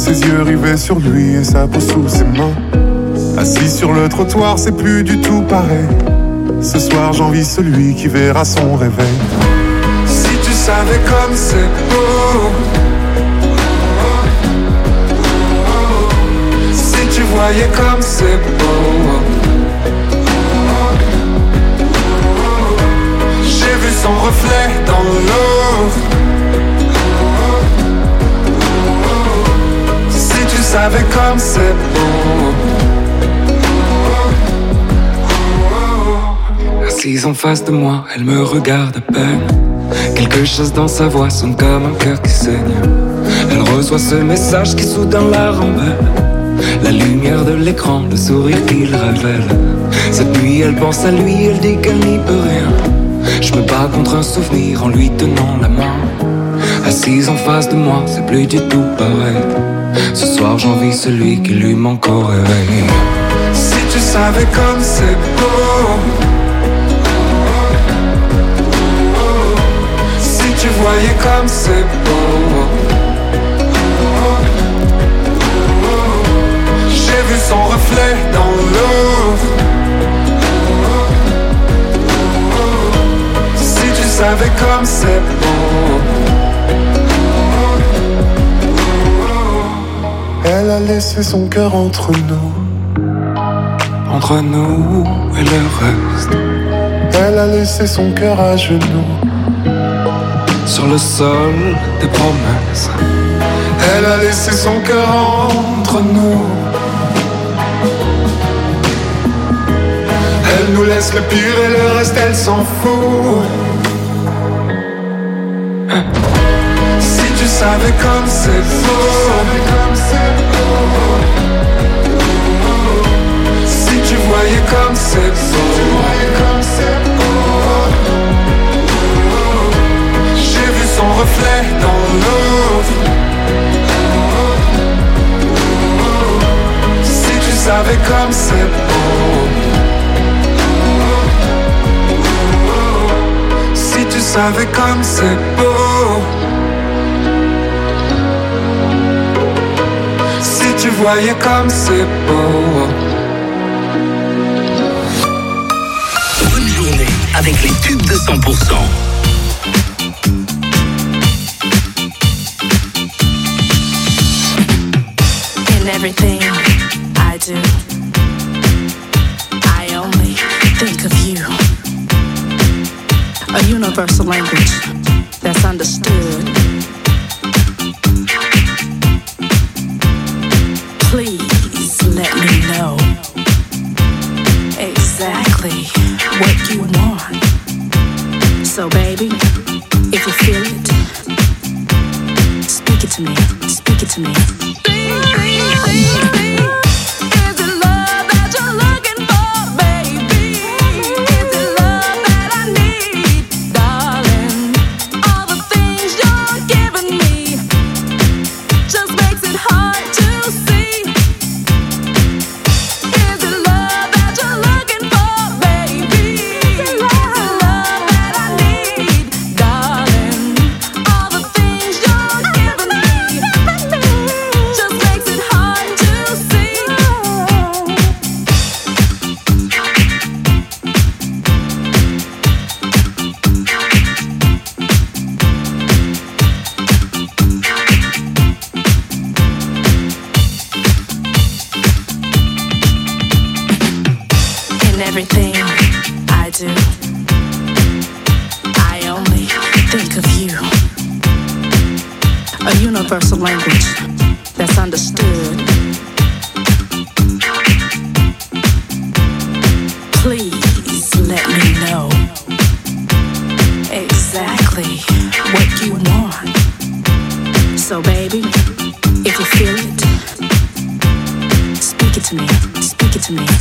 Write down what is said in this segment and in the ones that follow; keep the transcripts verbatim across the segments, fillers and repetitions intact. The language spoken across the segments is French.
Ses yeux rivés sur lui et sa peau sous ses mains. Assis sur le trottoir, c'est plus du tout pareil. Ce soir j'envie celui qui verra son réveil. Si tu savais comme c'est beau, si tu voyais comme c'est beau. J'ai vu son reflet dans l'eau. Si tu savais comme c'est beau. Assise en face de moi, elle me regarde à peine. Quelque chose dans sa voix sonne comme un cœur qui saigne. Elle reçoit ce message qui soudain la rembelle. La lumière de l'écran, le sourire qu'il révèle. Cette nuit elle pense à lui, elle dit qu'elle n'y peut rien. Je me bats contre un souvenir en lui tenant la main. Assise en face de moi, c'est plus du tout pareil. Ce soir j'envie celui qui lui manque au réveil. Si tu savais comme c'est beau, si tu voyais comme c'est beau. J'ai vu son reflet dans l'eau. Si tu savais comme c'est beau. Elle a laissé son cœur entre nous, entre nous et le reste. Elle a laissé son cœur à genoux, sur le sol des promesses. Elle a laissé son cœur entre nous. Elle nous laisse le pire et le reste elle s'en fout. Si tu savais comme c'est beau, si tu voyais comme c'est beau. J'ai vu son reflet dans l'eau. Si tu savais comme c'est beau. Si tu savais comme c'est beau. Si tu voyais comme c'est beau. Bonne journée avec les tubes de cent pour cent. In everything I do, I only think of you. A universal language that's understood. Please let me know exactly what you want. So baby, if you feel it, speak it to me, speak it to me. Everything I do, I only think of you. A universal language that's understood. Please let me know exactly what you want. So baby, if you feel it, speak it to me, speak it to me.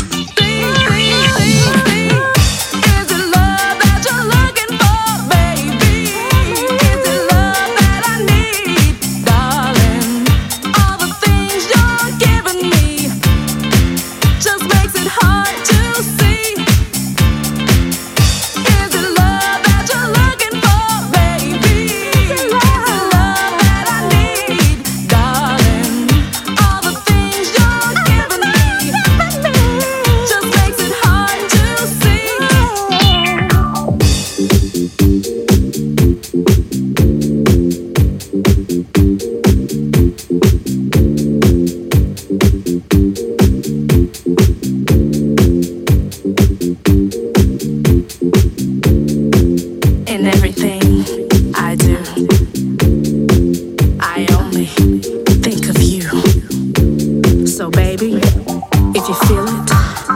If you feel it,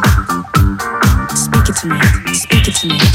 speak it to me, speak it to me.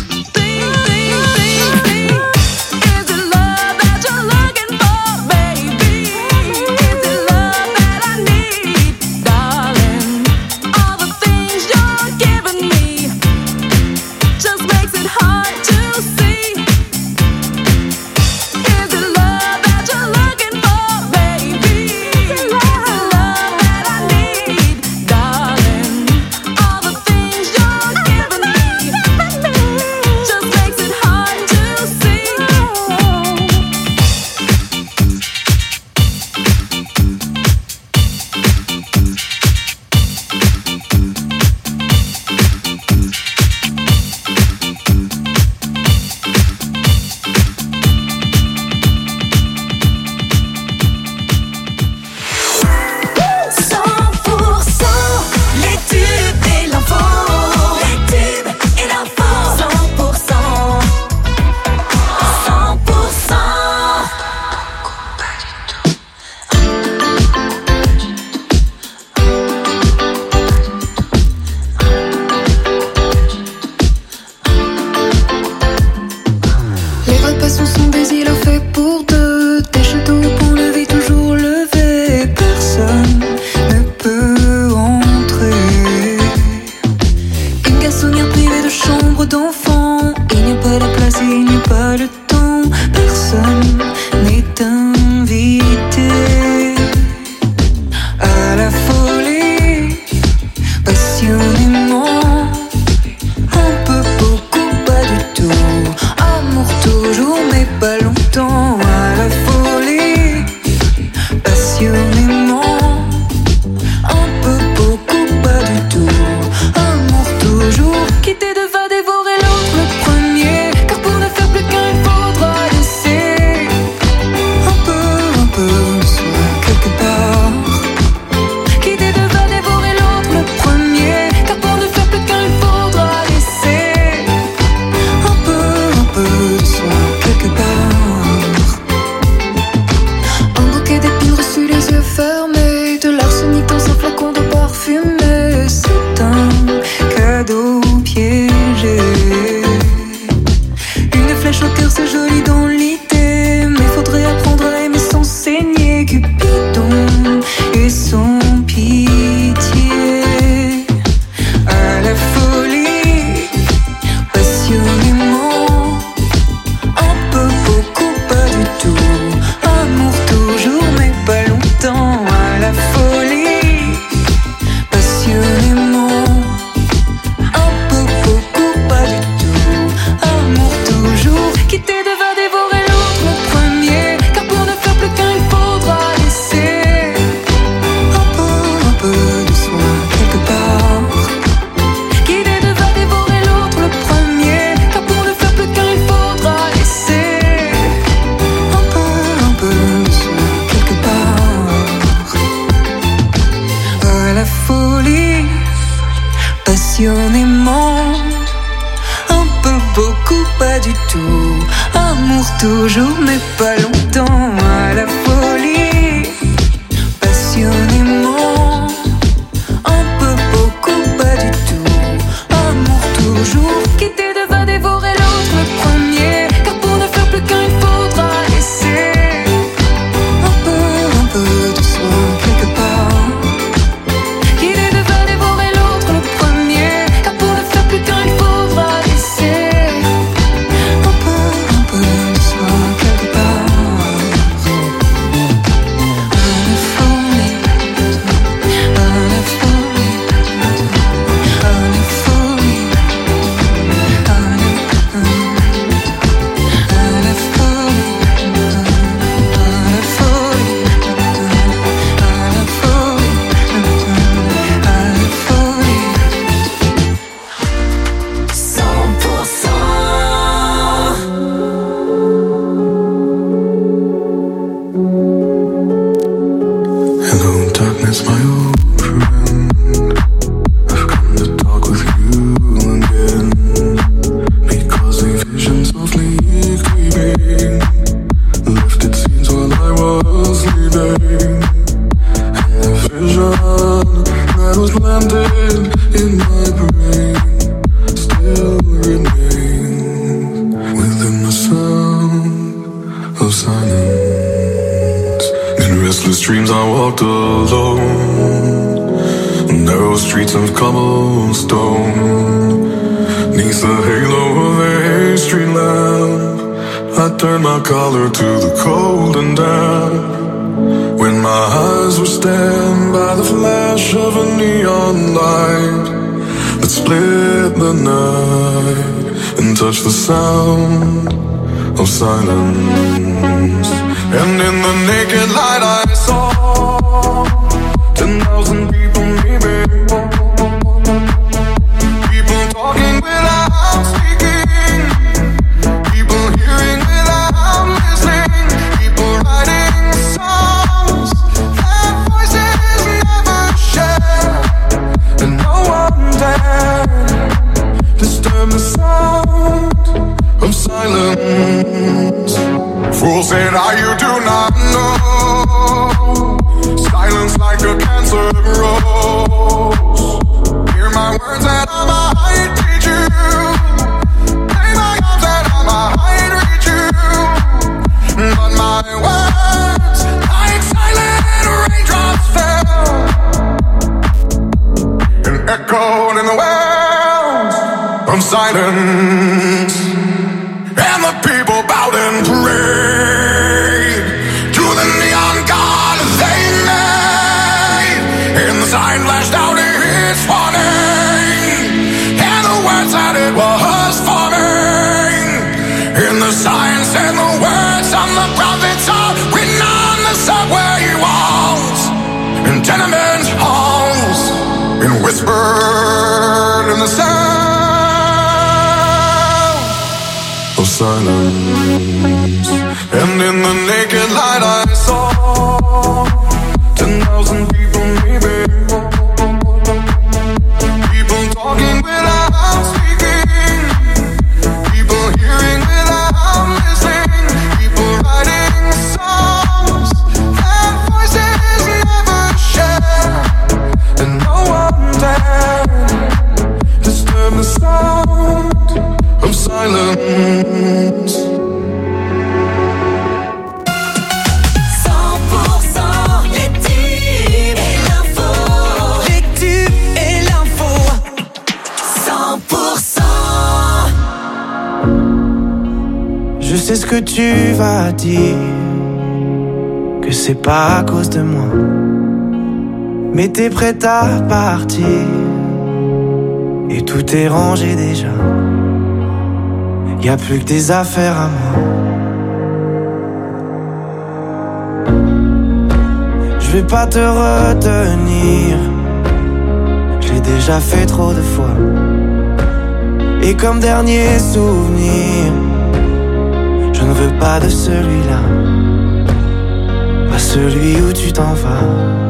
That was planted in my brain still remains within the sound of silence. In restless dreams I walked alone, narrow streets of cobblestone. Neath the halo of a street lamp, I turned my collar to the cold and damp. When my eyes were stabbed by the flash of a neon light that split the night and touched the sound of silence. And in the naked light I saw ten thousand people maybe, people talking without speaking, people hearing without listening, people writing songs that voices never share, and no one dared disturb the sound of silence. Fools said, "Ah, you do not know. Silence like a cancer grows. Hear my words and I might teach you. Lay my arms and I might reach you. But my words, like silent raindrops, fell and echoed in the wells of silence. And the people bowed and prayed to the neon god they made. And the sign flashed out its warning, and the words that it was forming. And the sign said the words on the prophets are written on the subway walls and tenement halls, and whispered in the sound of silence. And in the naked light I saw ten thousand people maybe, people talking without speaking, people hearing without listening, people writing songs that voices never share, and no one dared disturb the sound of silence. cent pour cent les tubes et l'info. Les tubes et l'info. cent pour cent. Je sais ce que tu vas dire, que c'est pas à cause de moi, mais t'es prête à partir et tout est rangé déjà. Y'a plus que des affaires à moi. Je vais pas te retenir, j'ai déjà fait trop de fois. Et comme dernier souvenir, je ne veux pas de celui-là, pas celui où tu t'en vas.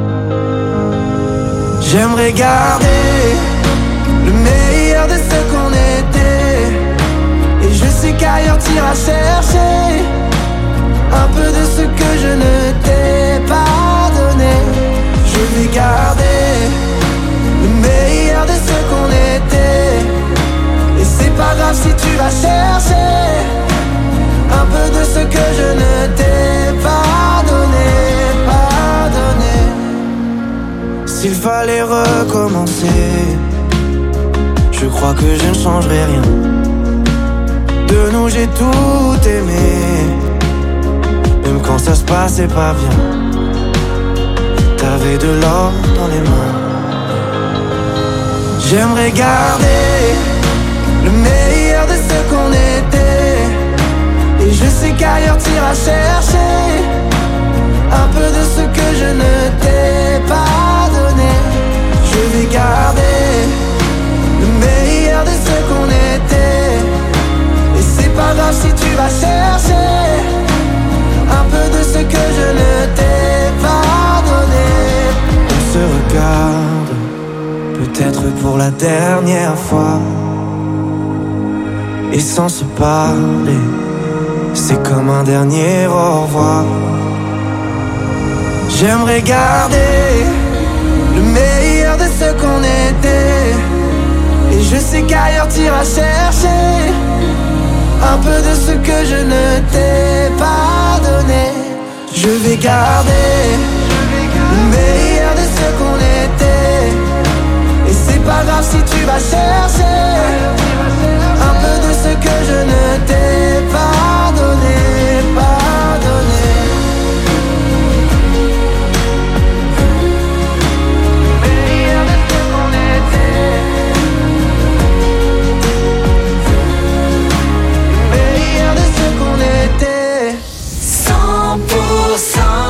J'aimerais garder le meilleur de ce qu'on était, et je sais qu'ailleurs t'iras chercher un peu de ce que je ne t'ai pas donné. Je vais garder le meilleur de ce qu'on était, et c'est pas grave si tu vas chercher un peu de ce que je ne t'ai pas donné, pas donné. S'il fallait recommencer, je crois que je ne changerai rien. De nous j'ai tout aimé, même quand ça se passait pas bien. T'avais de l'or dans les mains. J'aimerais garder le meilleur de ce qu'on était, et je sais qu'ailleurs t'iras chercher un peu de ce que je ne t'ai pas donné. Je vais garder le meilleur de ce qu'on était, et c'est pas grave si tu vas chercher un peu de ce que je ne t'ai pas donné. On se regarde, peut-être pour la dernière fois, et sans se parler, c'est comme un dernier au revoir. J'aimerais garder le meilleur de ce ce qu'on était. Et je sais qu'ailleurs t'iras chercher un peu de ce que je ne t'ai pas donné. Je vais garder le meilleur de ce qu'on était. Et c'est pas grave si tu vas chercher un peu de ce que je ne t'ai pas donné, pas donné. Meilleur de ce qu'on était. Meilleur de ce qu'on était. cent pour cent.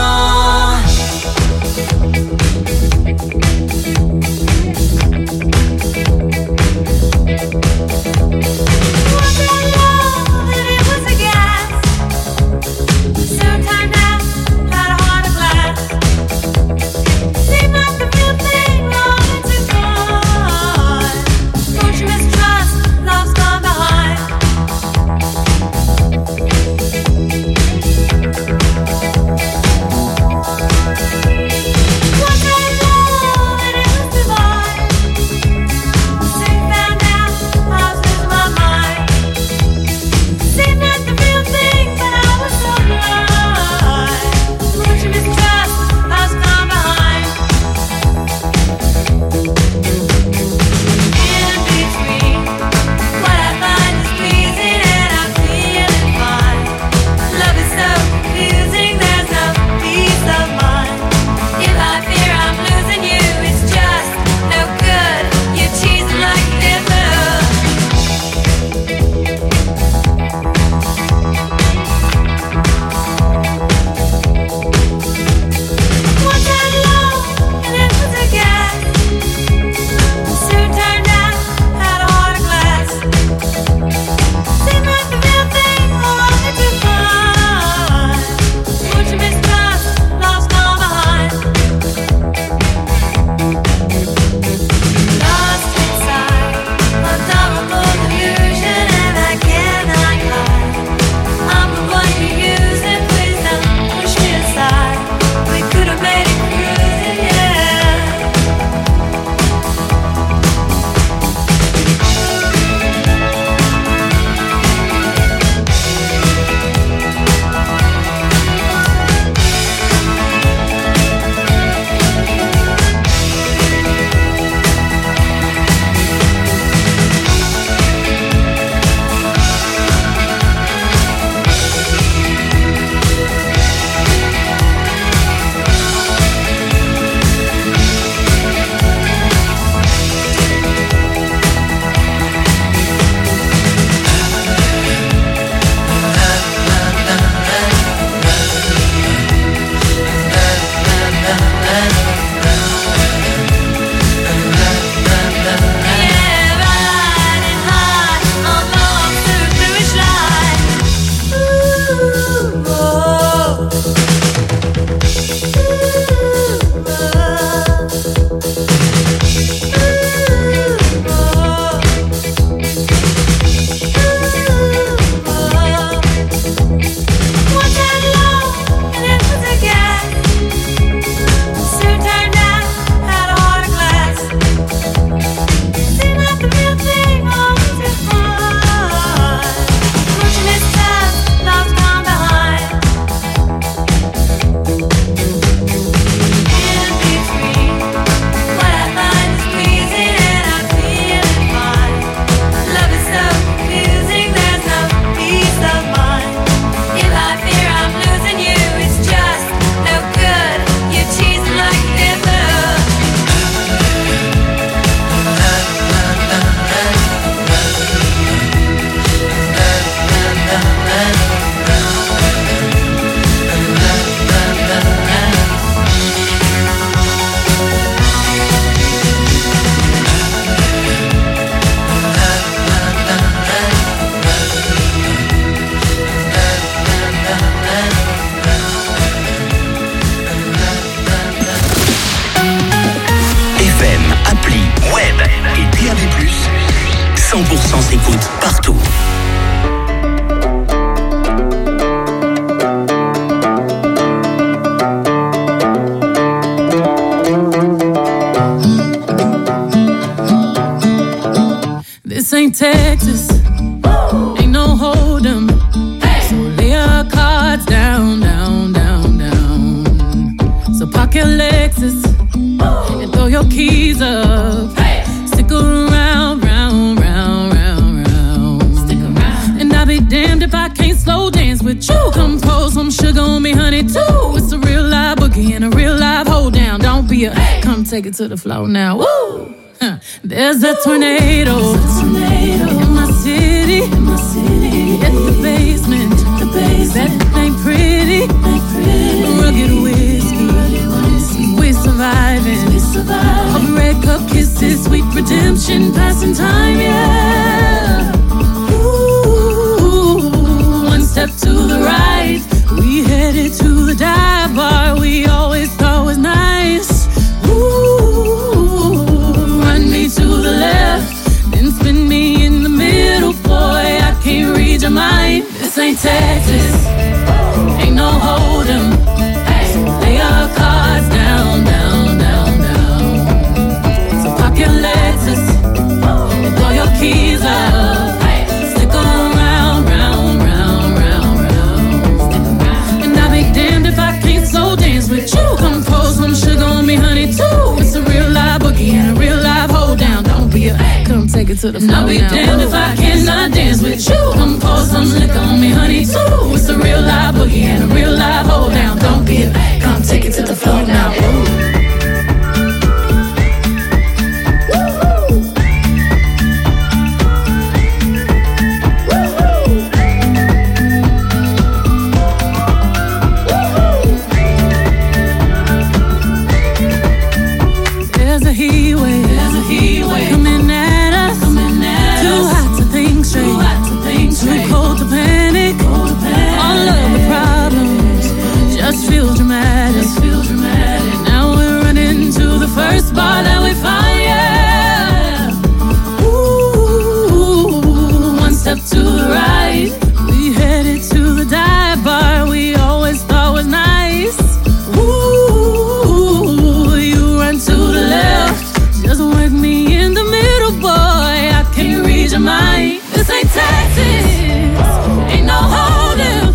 cent pour cent s'écoute partout. taxes and throw your keys up. Hey. Stick around, round, round, round, round. Stick around. And I'll be damned if I can't slow dance with you. Come pour some sugar on me, honey, too. It's a real live boogie and a real live hold down. Don't be a hey. Come take it to the floor now. Woo! Huh. There's a tornado, There's a tornado in my city, in my city. At the basement, the basement. That ain't pretty, ain't pretty. Rugged whiskey, whiskey. We're surviving, we're surviving. Of red cup kisses, sweet redemption, passing time, yeah. Ooh, one step to the right, we headed to the dive bar we always thought was nice. Ooh, run me to the left, then spin me in the middle, boy, I can't read your mind. This ain't Texas, ain't no hold'em. Hey, lay your cards down, down, down, down. So park your Lexus and throw your keys up. Hey, stick around, round, round, round, round. Stick around. And I'll be damned if I can't slow dance with you. Come pour some sugar on me, honey, too. It's a real live boogie and a real live hold down. Don't be a come take it to the floor. I'll be now. Damned if I cannot dance with you. Come pour some liquor on me, honey, too. It's a real live boogie and a real live hold down. Don't be a come take it to the floor now. Ooh. Just feel dramatic. Just feel dramatic. Now we're running to the first bar that we find, yeah. Ooh, one step to the right, we headed to the dive bar we always thought was nice. Ooh, you run to the left, just work me in the middle, boy, I can't read your mind. This ain't Texas, ain't no hold'em.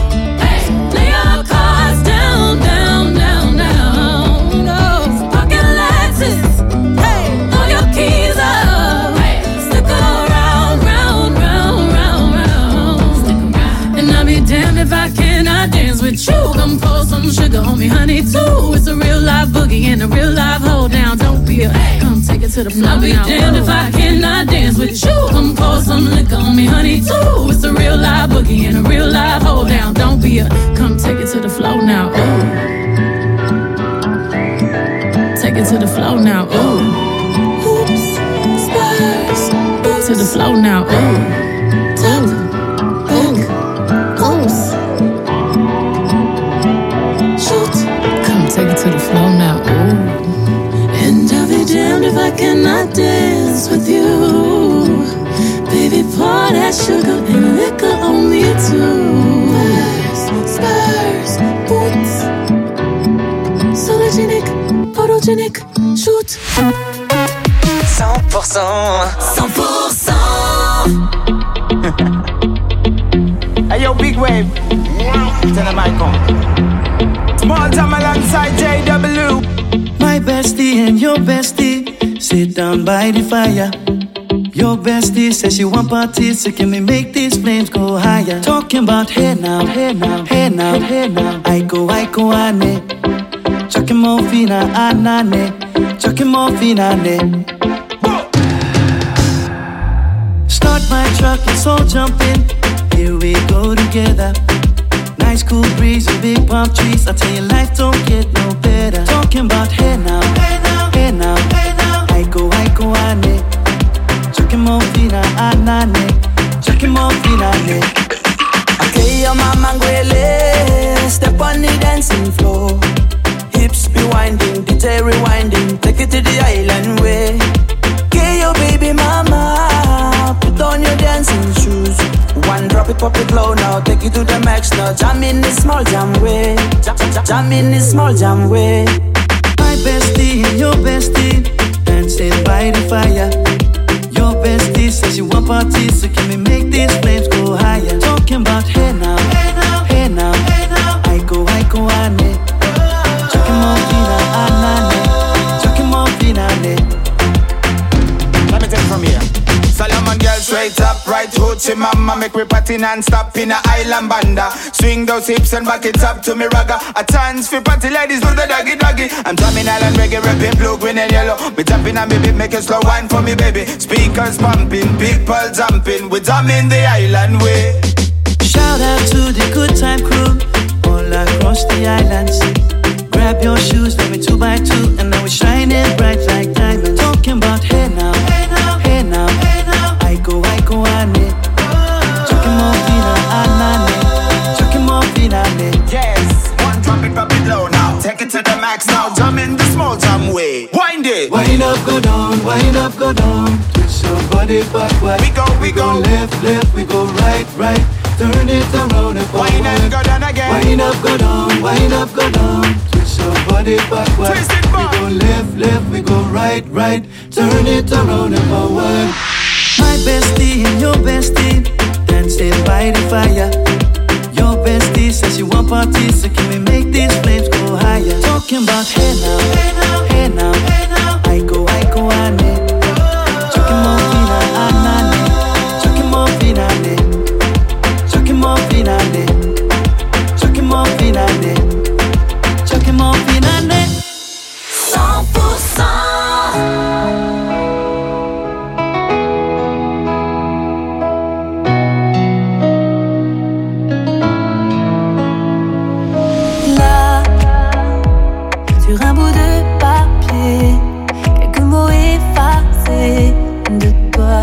If I cannot dance with you, come pour some sugar on me, honey, too. It's a real live boogie and a real live hold down. Don't be a come take it to the floor. I'll be damned if I cannot dance with you. Come pour some liquor on me, honey, too. It's a real live boogie and a real live hold down. Don't be a come take it to the floor now. Ooh. Take it to the floor now. Ooh. Oops, spurs. Oops. To the floor now. Ooh. Top. Take it to the floor now, ooh. And I'll be damned if I cannot dance with you. Baby, pour that sugar and liquor on me too. Spurs, spurs, boots. Sologenic, photogenic, shoot. cent pour cent. cent pour cent. Hey yo, big wave. Tell them I come. Small time alongside J W. My bestie and your bestie sit down by the fire. Your bestie says she want parties, so can we make these flames go higher? Talking about hey now, hey now, hey now, hey now. I go, I go, ane. Chucking more fina, anane. Chucking more fina, ne. Start my truck, let's all jump in. Here we go together. Nice cool breeze and big palm trees. I tell you, life don't get no better. Talking about hey now, hey now, hey now, hey now. I go, I go, ane. Chucking more fina, anane. Chucking more fina, ne. Okay, your mama ngwele. Step on the dancing floor. Hips be winding, D J rewinding. Take it to the island way. Okay, your baby mama. Put on your dancing shoes. One drop it, pop it low now. Take it to the max now. Jam in this small jam way. Jam, jam, jam in this small jam way. My bestie and your bestie dancing by the fire. Your bestie says you want parties, so can we make these flames go higher? Talking about hey now, hey now, hey now, hey now. I go, I go, ane. Chucking more fina, anane. hoochie mama, make we party non-stop in a island banda. Swing those hips and back it up to me ragga. A chance for party ladies do the doggy doggy. I'm drumming island reggae, rapping blue, green and yellow. Me jumping and baby, make a slow wine for me baby. Speakers pumping, people jumping, we drumming the island way. Shout out to the good time crew all across the island sea. Grab your shoes, let me two by two, and now we're shining bright like diamonds. Talking about hey now, hey now, hey now, hey now. I go, I go, I need. Chucking more fina, I chucking more fina, yes, one drop it, drop it low now. Take it to the max now, jump in the small jam way. Wind it. Wind up, go down, wind up, go down. Twist your body backward. We go, we, we go. go left, left, we go right, right. Turn it around and forward. Wind up, go down again. Wind up, go down, wind up, go down. Twist your body backward. Twist it back. We go left, left, we go right, right. Turn it around and forward. My bestie and your bestie dancing by the fire. Your bestie says she want parties, so can we make these flames go higher? Talking about hey now, hey now, hey now, hey now. I go, I go, I need. Chucking more fina, I need. Chucking more fina, I need. Chucking more fina, I need. Chucking more fina, I need. Chucking more fina, I need. cent pour cent. Là, sur un bout de papier, quelques mots effacés de toi.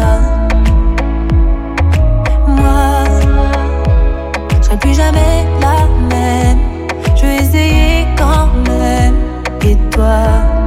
Moi, je serai plus jamais la même. Je vais essayer quand même. Et toi,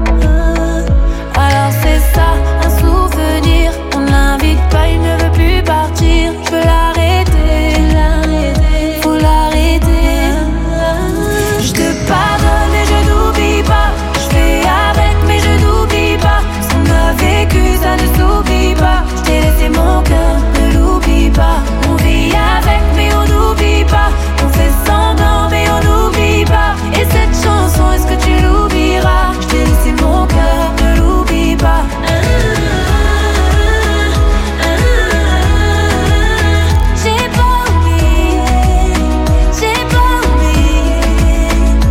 alors c'est ça, un souvenir. On l'invite pas, il ne veut plus partir. Je veux l'arrêter, faut l'arrêter. Je te pardonne mais je n'oublie pas. Je fais avec mais je n'oublie pas. Ce qu'on a vécu ça ne s'oublie pas. Je t'ai laissé mon cœur, ne l'oublie pas. On vit avec mais on n'oublie pas. On fait semblant mais on n'oublie pas. Et cette chanson, est-ce que tu l'oublieras? Je t'ai laissé mon cœur, ne l'oublie pas. J'ai pas oublié, j'ai pas oublié.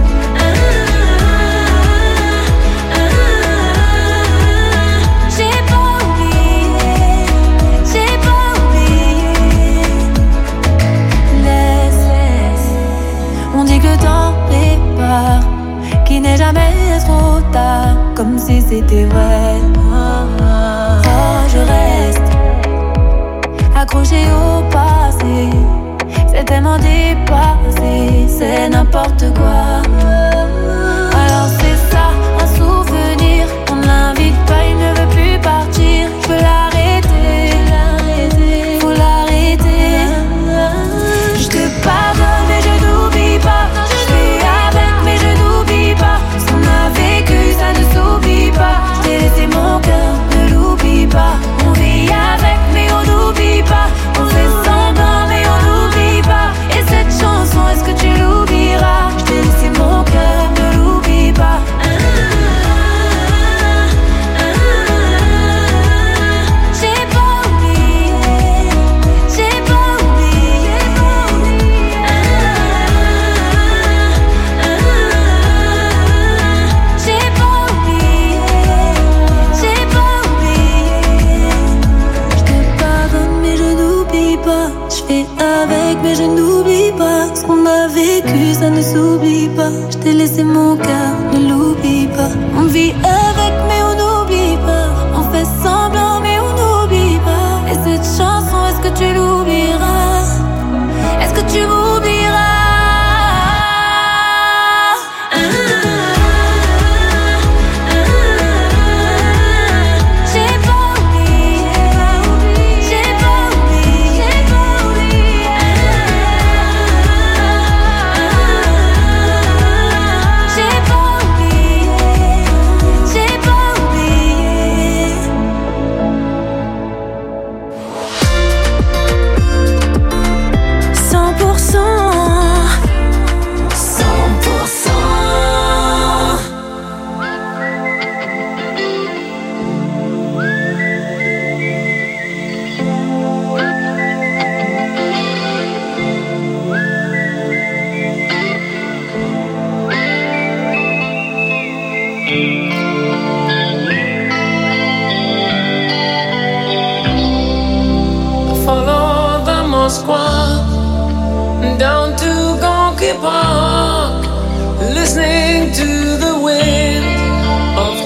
J'ai pas oublié, j'ai pas oublié. Laisse, laisse. On dit que le temps répare, qu'il n'est jamais trop tard, comme si c'était vrai. Oh, je reste accroché au passé, c'est tellement dépassé, c'est n'importe quoi. Alors c'est ça, un souvenir, on ne l'invite pas, il ne veut plus partir. Je veux l'arrêter, faut l'arrêter. Je te pardonne mais je n'oublie pas. Je fais avec mais je n'oublie pas. Ce qu'on a vécu ça ne s'oublie pas. Je t'ai laissé mon cœur, ne l'oublie pas. On vit avec mais on n'oublie pas. On fait semblant mais on n'oublie pas. Et cette chanson, est-ce que tu l'oublieras? Je t'ai laissé mon cœur, ne l'oublie pas.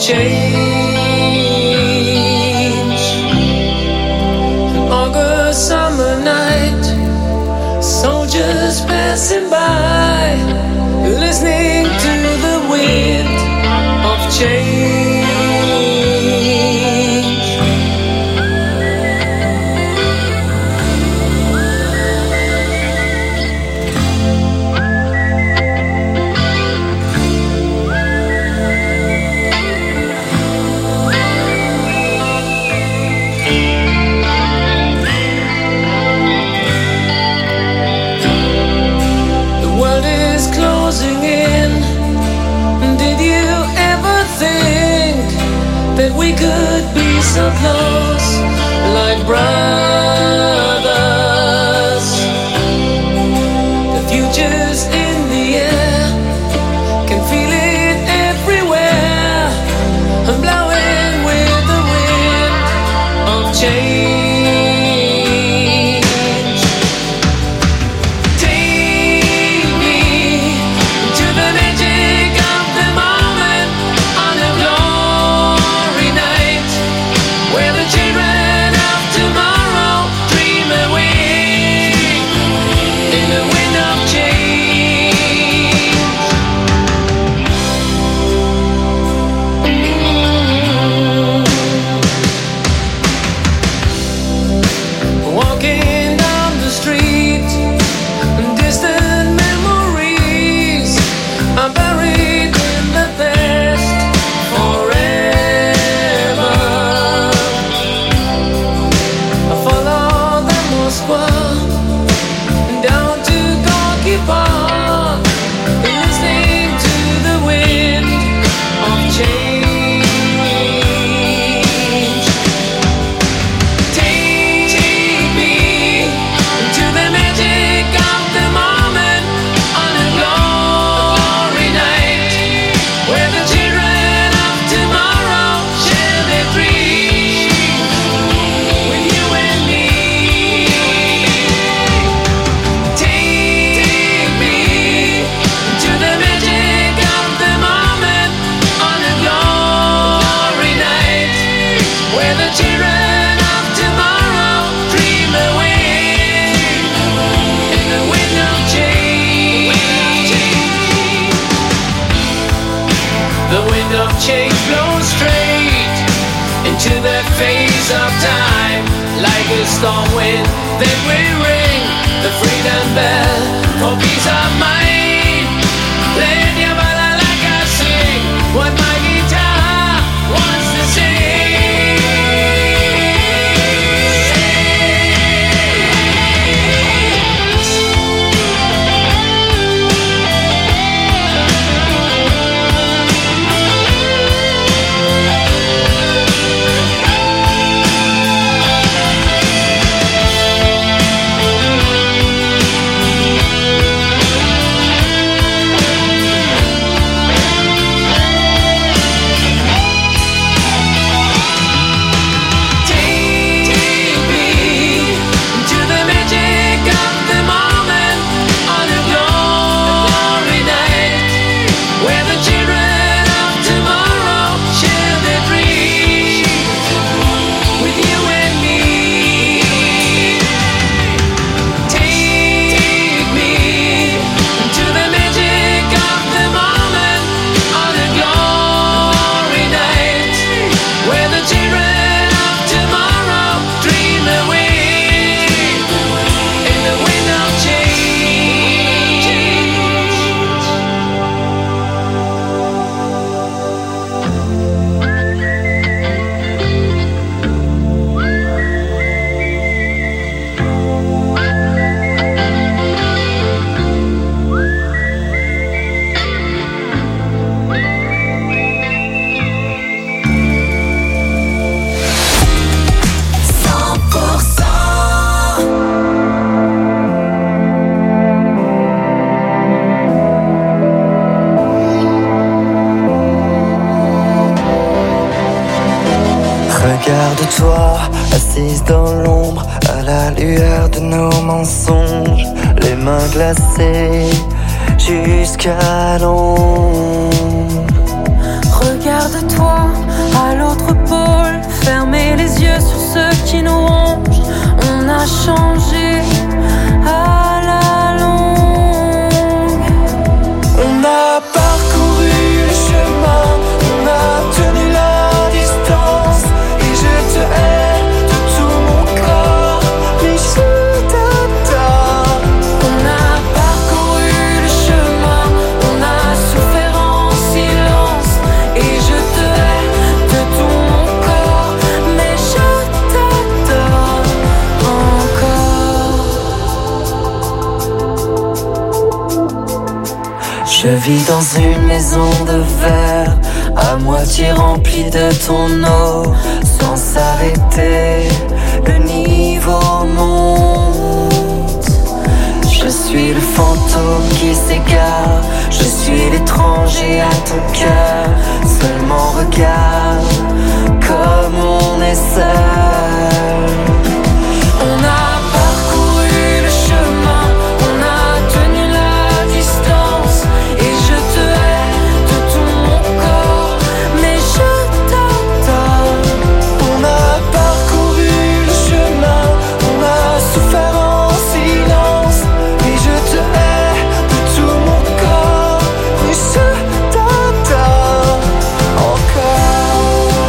change. An August summer night, soldiers passing by, listening to the wind of change. We could be so close, like brothers. The future's in the air, can feel it everywhere. I'm blowing with the wind of change. Take me to the magic of the moment on a glory night, where the children of tomorrow dream away in the wind of change. Walking down the street, distant memories are buried in the past forever. I follow the Moskva down to Gorky Park, listening to the wind of change. Take, take me to the magic of the moment on a glory night, where the children of tomorrow share their dreams with you and me. Take me to the magic of the moment on a glory night, where the children of tomorrow dream away in the wind of change. The wind of change blows straight into the face of time, like a storm wind that will ring the freedom bell for peace of mind. Let your balalaika sing what my guitar wants to sing. Regarde-toi, assise dans l'ombre, à la lueur de nos mensonges, les mains glacées jusqu'à l'ombre. Regarde-toi, Je vis dans une maison de verre, à moitié remplie de ton eau. Sans s'arrêter, le niveau monte. Je suis le fantôme qui s'égare, je suis l'étranger à ton cœur. Seulement regarde comme on est seul. On a parcouru le chemin, on a tenu la distance. Et je te hais de tout mon corps, mais je t'adore. On a parcouru le chemin, on a souffert en silence. Et je te hais de tout mon corps, mais je t'adore encore.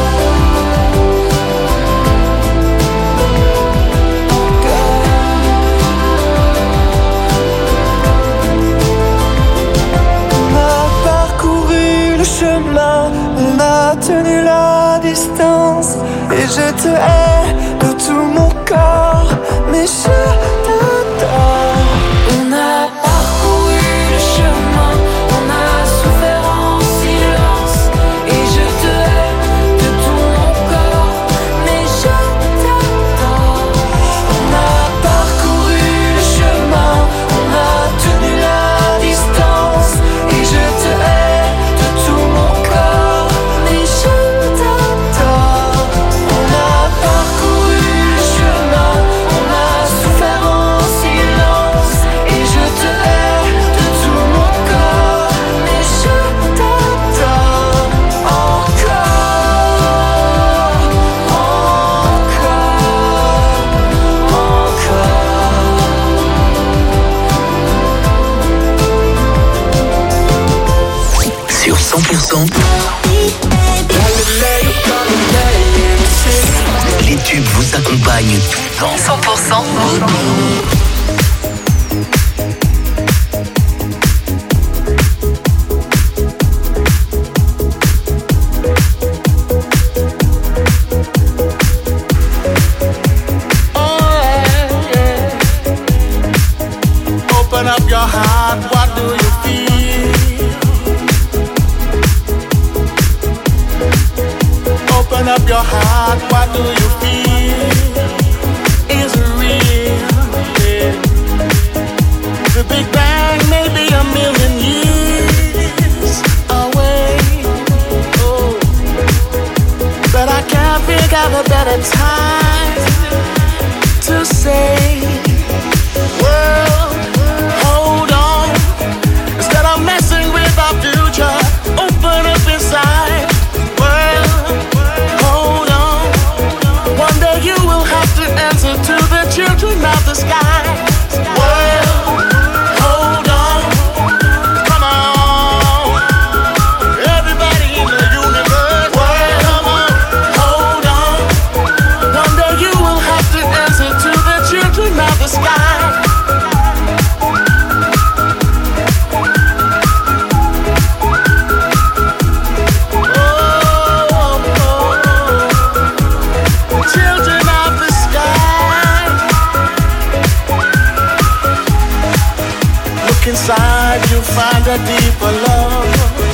On a parcouru le chemin, on a tenu la distance. Et je te hais de tout mon corps, mais je t'adore. On a parcouru le chemin, on a souffert en silence. Et je te hais de tout mon corps, mais je t'adore. On a parcouru le chemin, on a tenu la distance. Et je te hais de tout mon corps, mais je t'adore. On a parcouru le chemin, on a souffert en silence. Et je te hais de tout mon corps, mais je t'adore encore, Sur cent pour cent, les tubes vous accompagnent tout le temps. cent pour cent. Open up your heart, what do you feel? Open up your heart, what do you feel? Is it real? Yeah. The Big Bang may be a million years away. Oh. But I can't think of a better time to say, world, hold on. Instead of messing with our future, open up inside. World, hold on. One day you will have to answer to the children of the sky. World, hold on. Come on. Everybody in the universe. World, come on. Hold on. One day you will have to answer to the children of the sky. Children of the sky. Look inside, you'll find a deeper love.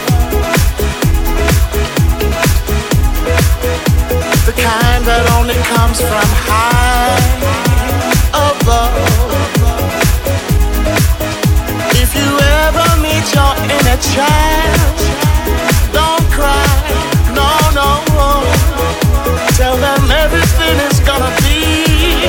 The kind that only comes from high above. If you ever meet your inner child, don't cry, no, no. Tell them everything is gonna be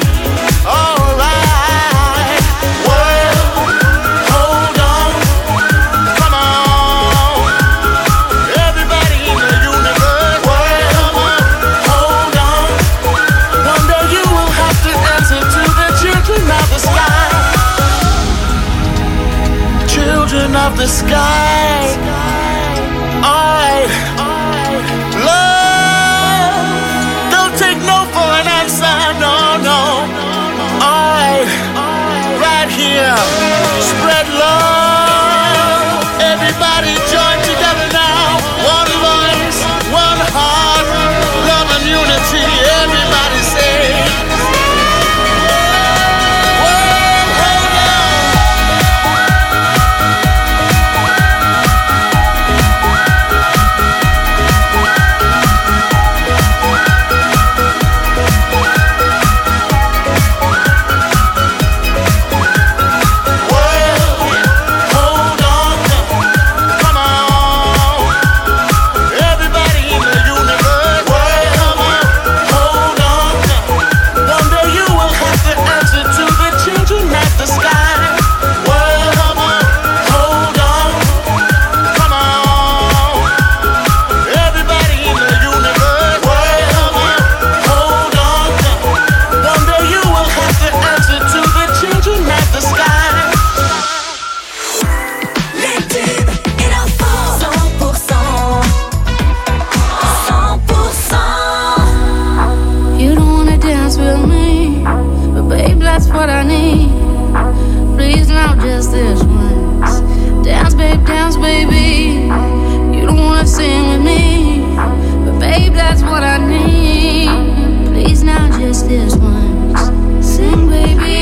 alright. World, hold on. Come on. Everybody in the universe. World, come on. Hold on. One day you will have to answer to the children of the sky. Children of the sky. Alright. Love, don't take no for an answer, no, no. Alright, right here, spread love. Everybody join together now. One voice, one heart, love and unity. Everybody say, world, hold on. that's what I need. Please now, just this once. Sing, baby.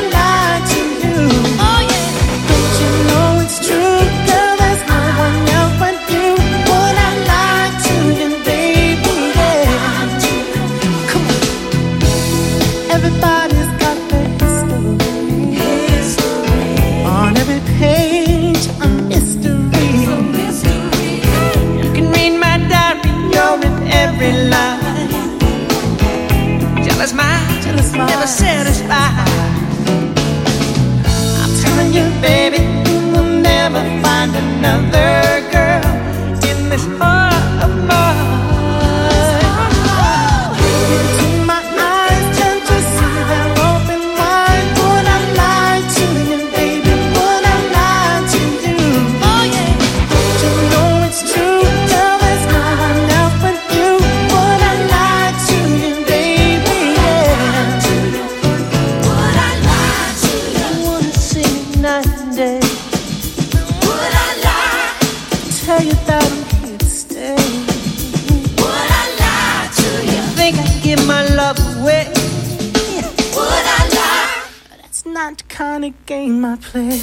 Else tell you that I'm here to stay. Would I lie to you? Think I'd give my love away? Would I lie? That's not the kind of game I play.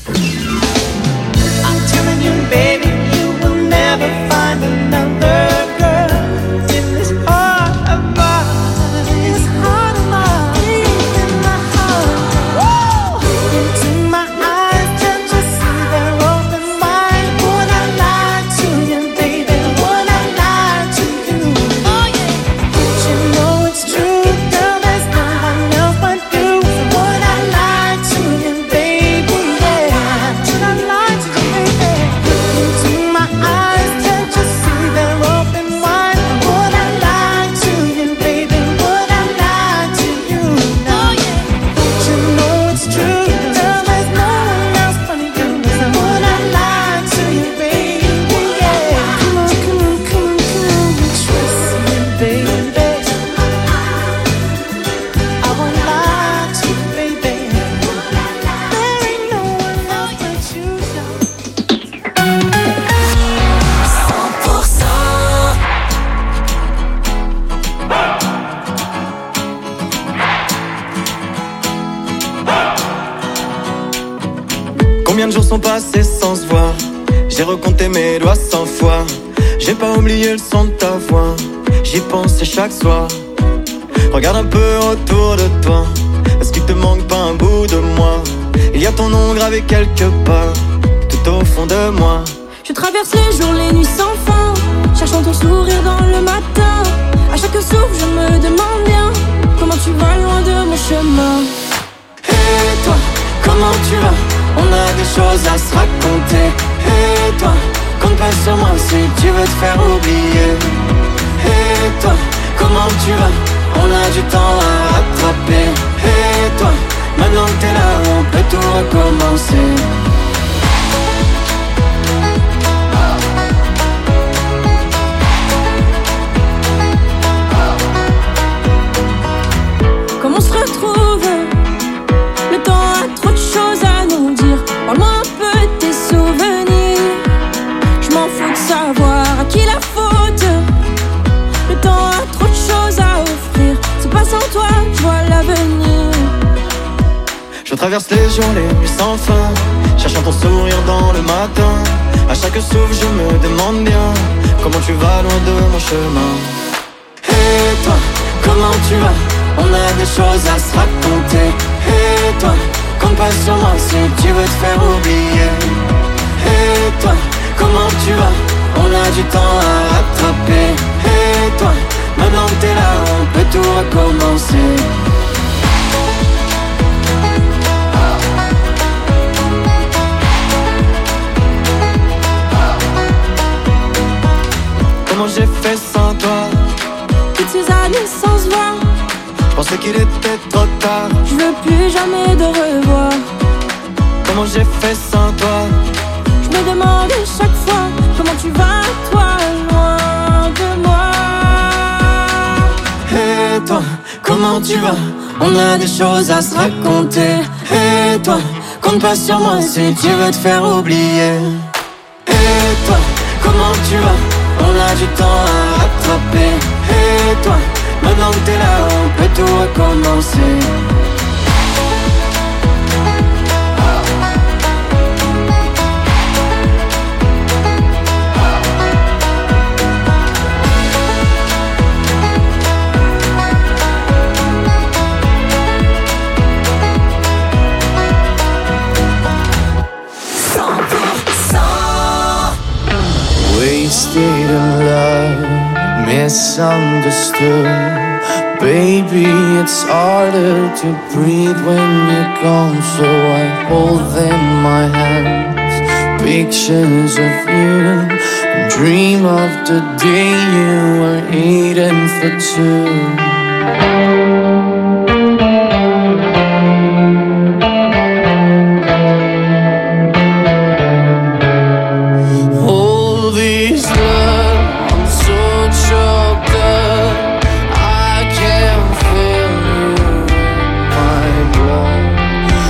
I'm telling you, baby, you will never find another girl in this heart of mine. This heart of mine, in my heart. Woo! Into my eyes, can't you see they're open wide? Would I lie to you, baby? Would I lie to you? Oh yeah. Don't you know it's true, girl? There's no one else but you. Would I lie to you, baby? Yeah. Should I lie to you, baby? Into my eyes, can't you see they're open wide? Would I lie to you, baby? Would I lie to you? Oh yeah. Don't you know it's true, girl? There's no one else but you. Would I lie to you, baby? Yeah. Come on, come on, come on, come on. Trust me, baby. I won't lie to you, baby. There ain't no one else but you, cent pour cent. Combien de jours sont passés sans se voir? J'ai recompté mes doigts cent fois. J'ai pas oublié le son de ta voix. J'y pensais chaque soir. Regarde un peu autour de toi. Est-ce qu'il te manque pas un bout de moi? Il y a ton nom gravé quelque part, tout au fond de moi. Je traverse les jours, les nuits sans fin, cherchant ton sourire dans le matin. À chaque souffle, je me demande bien comment tu vas loin de mon chemin. Et toi, comment tu vas? On a des choses à se raconter. Et toi, compte pas sur moi si tu veux te faire oublier. Et toi, comment tu vas? On a du temps à rattraper. Et toi, maintenant que t'es là, on peut tout recommencer. Comment on se retrouve? Le temps a trop de choses à nous dire. Parle-moi un peu de tes souvenirs. Je m'en fous de savoir à qui la faute. Le temps a trop de choses à offrir. C'est pas sans toi que je vois l'avenir. Je traverse les jours, les nuits sans fin, cherchant ton sourire dans le matin. À chaque souffle, je me demande bien comment tu vas loin de mon chemin. Et toi, comment tu vas? On a des choses à se raconter. Et toi, compte pas sur moi si tu veux te faire oublier. Et toi, comment tu vas? On a du temps à rattraper. Et toi, maintenant que t'es là, on peut tout recommencer. Comment j'ai fait sans toi? Toutes ces années sans se voir, je pensais qu'il était trop tard. je veux plus jamais de revoir. Comment j'ai fait sans toi? Je me demande chaque fois comment tu vas, toi, loin de moi. Et toi, comment tu vas? On a des choses à se raconter. Et toi, compte pas sur moi si tu veux te faire oublier. Et toi, comment tu vas? On a du temps à rattraper. Et toi, maintenant que t'es là, on peut tout recommencer. Wasted in love, misunderstood. Baby, it's harder to breathe when you're gone. So I hold in my hands pictures of you, and dream of the day you were eating for two.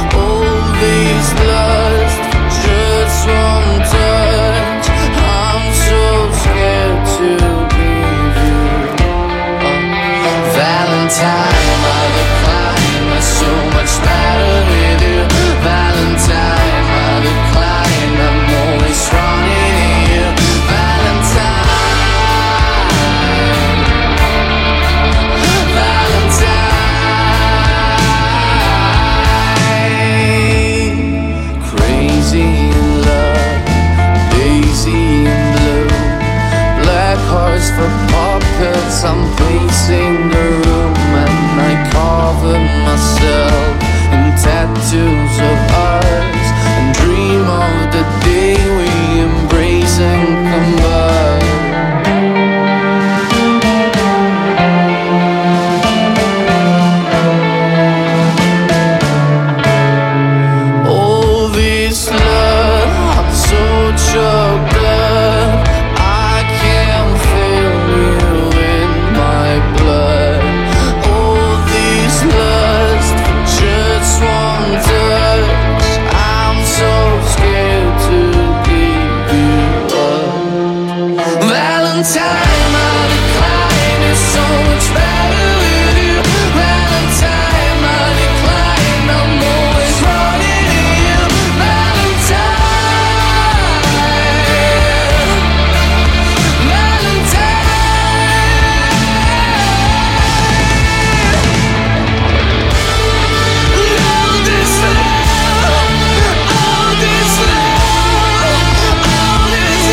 I'm someplace in the room, and I cover myself in tattoos of ours and dream of the day we embrace and combine. All this love, I'm so choked up, I can't feel you in my blood. All this lust for just one touch, I'm so scared to give you up. Valentine, my decline is so much better with you. Valentine, my decline, I'm always running to you. Valentine, Valentine. All this love, all this love, all this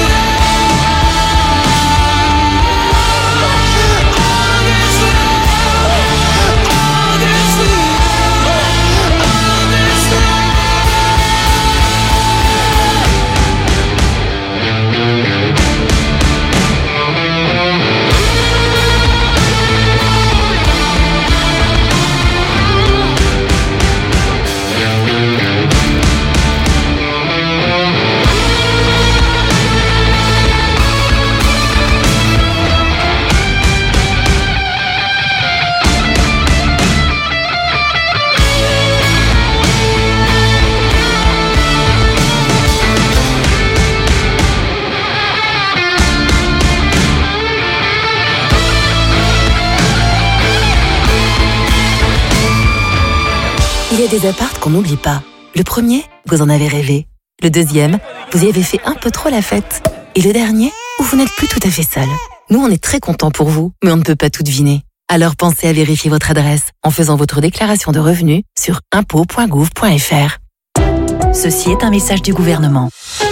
Il y a des apparts qu'on n'oublie pas. Le premier, vous en avez rêvé. Le deuxième, vous y avez fait un peu trop la fête. Et le dernier, où vous n'êtes plus tout à fait seul. Nous, on est très contents pour vous, mais on ne peut pas tout deviner. Alors pensez à vérifier votre adresse en faisant votre déclaration de revenus sur impôts point gouv point f r. Ceci est un message du gouvernement.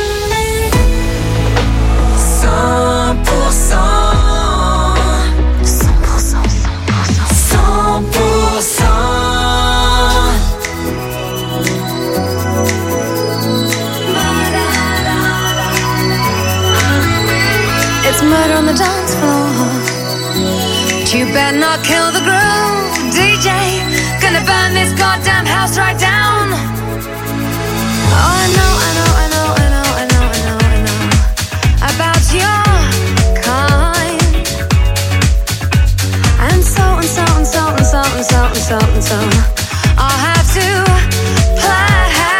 cent pour cent cent pour cent cent pour cent It's murder on the dance floor. But you better not kill the groove, D J. Gonna burn this goddamn house right down. Oh, I know, I know, I know, I know, I know, I know, I know about your kind. And so and so and so and so and so and so and so I'll have to play.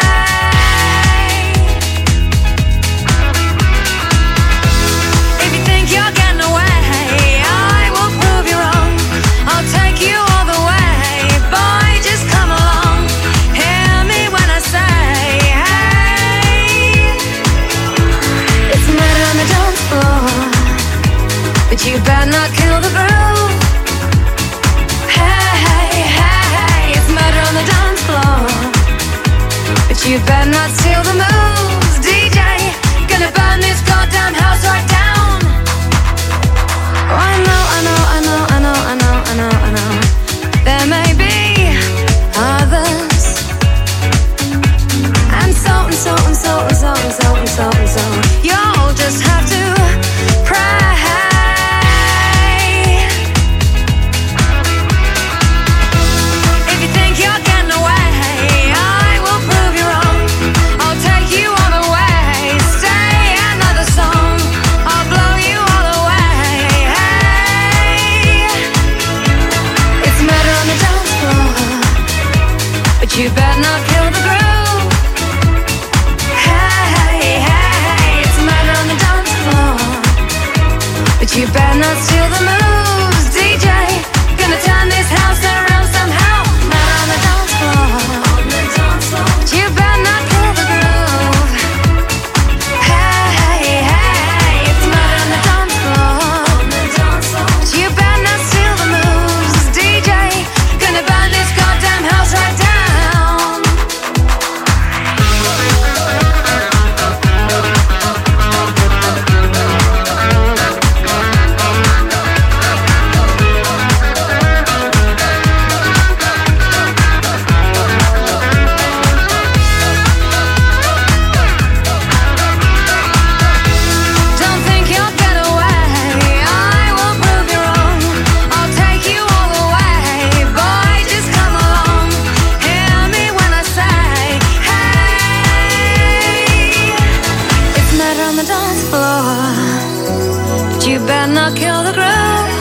If you think you're getting away, I will prove you wrong. I'll take you all the way. Boy, just come along. Hear me when I say, hey. It's murder on the dance floor, but you better not kill the groove. Hey, hey, hey, it's murder on the dance floor, but you better not steal the moves, D J. Gonna burn this goddamn house right down. Oh, I know, I know, I know, I know, I know, I know, I know. There may be others, and so and so and so and so and so and so and so. You'll just have to pray. If you think you're getting away, I will prove you wrong. I'll take you on. better not kill the groove.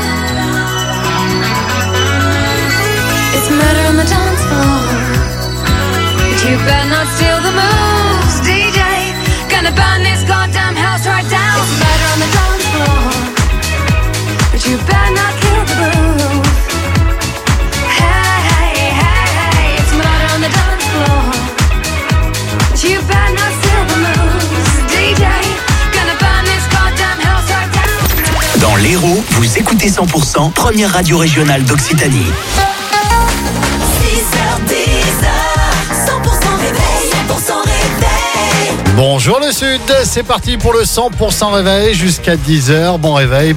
It's murder on the dance floor, but you better not steal the moves. D J, gonna burn this goddamn house right down. It's murder on the dance floor, but you better not kill the groove. Hey, hey, hey, hey, it's murder on the dance floor, but you better not steal the moves. D J, gonna burn this goddamn house right down. Dans l'Hérault, vous écoutez cent pour cent, première radio régionale d'Occitanie. six heures dix, cent pour cent réveil, cent pour cent réveil. Bonjour le Sud, c'est parti pour le cent pour cent réveil jusqu'à dix heures. Bon réveil.